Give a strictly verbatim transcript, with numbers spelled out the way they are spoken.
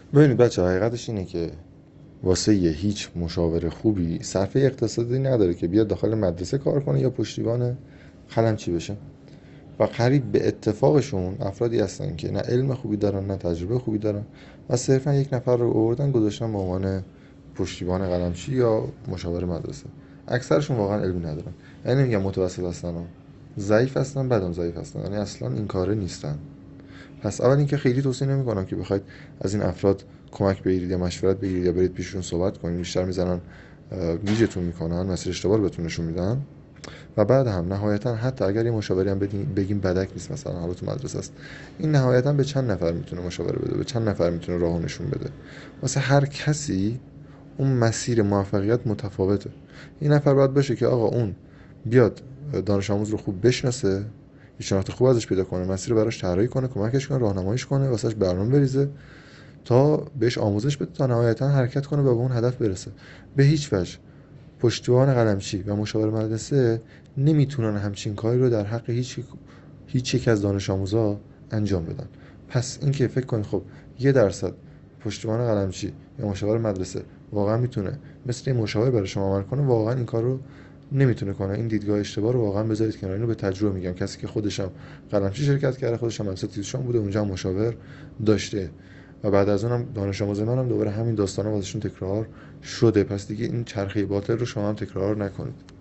ببینید بچه، حقیقتش اینه که واسه یه هیچ مشاور خوبی صرفه اقتصادی نداره که بیاد داخل مدرسه کار کنه یا پشتیبان قلمچی بشه. و قریب به اتفاقشون افرادی هستن که نه علم خوبی دارن نه تجربه خوبی دارن و صرفا یک نفر رو آوردن گذاشتن به عنوان پشتیبان قلمچی یا مشاور مدرسه. اکثرشون واقعا علمی ندارن. یعنی نمیگم متوسط هستن و ضعیف هستن، بعدم ضعیف هستن، یعنی اصلا این کاره نیستن. پس اول اینکه خیلی توصیه نمیکنم که بخواید از این افراد کمک بگیرید یا مشورت بگیرید یا برید پیششون صحبت کنید. بیشتر میزنن گیجتون میکنن، مسیر اشتباه رو بهتون نشون میدن. و بعد هم نهایتا حتی اگر یه مشاوری هم بدیم بگیم بدک نیست، مثلا حالا تو مدرسه است، این نهایتا به چند نفر میتونه مشاوره بده، به چند نفر میتونه راهو نشون بده. واسه هر کسی اون مسیر موفقیت متفاوته. این نفر باید باشه که آقا اون بیاد دانش آموز رو خوب بشناسه، یه شناخت خوب ازش پیدا کنه، مسیر رو براش طراحی کنه، کمکش کنه، راهنماییش کنه، واسش برنامه بریزه تا بهش آموزش بده تا نهایتا حرکت کنه و به اون هدف برسه. به هیچ وجه پشتیبان قلمچی و مشاور مدرسه نمیتونن همچین کاری رو در حق هیچ هیچ یک از دانش آموزا انجام بدن. پس اینکه فکر کنید خب یه درصد پشتیبان قلمچی یا مشاور مدرسه واقعا میتونه مثل این مشاور برای شما عمل کنه، واقعا این کار رو نمیتونه کنه. این دیدگاه اشتباه رو واقعا بذارید کنار. اینو به تجربه میگم، کسی که خودشم قلمچی شرکت کرده، خودشم مدرسه تیزشان بوده، اونجا هم مشاور داشته و بعد از اونم دانش آموز منم دوباره همین داستانا واسشون تکرار شده. پس دیگه این چرخه باطل رو شما هم تکرار نکنید.